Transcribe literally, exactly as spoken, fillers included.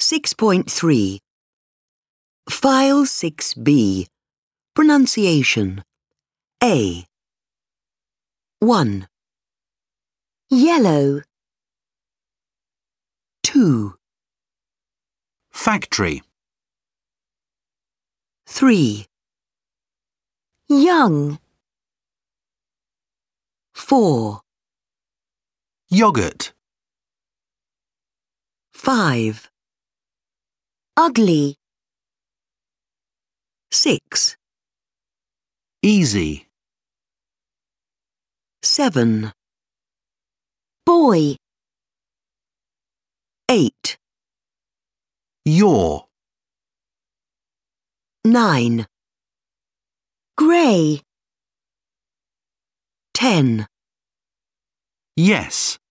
six point three. File six B. Pronunciation. A. one. Yellow. two. Factory. three. Young. four. Yogurt. five. Ugly. six. Easy. seven. Boy. eight. Your. nine. Grey. ten. Yes.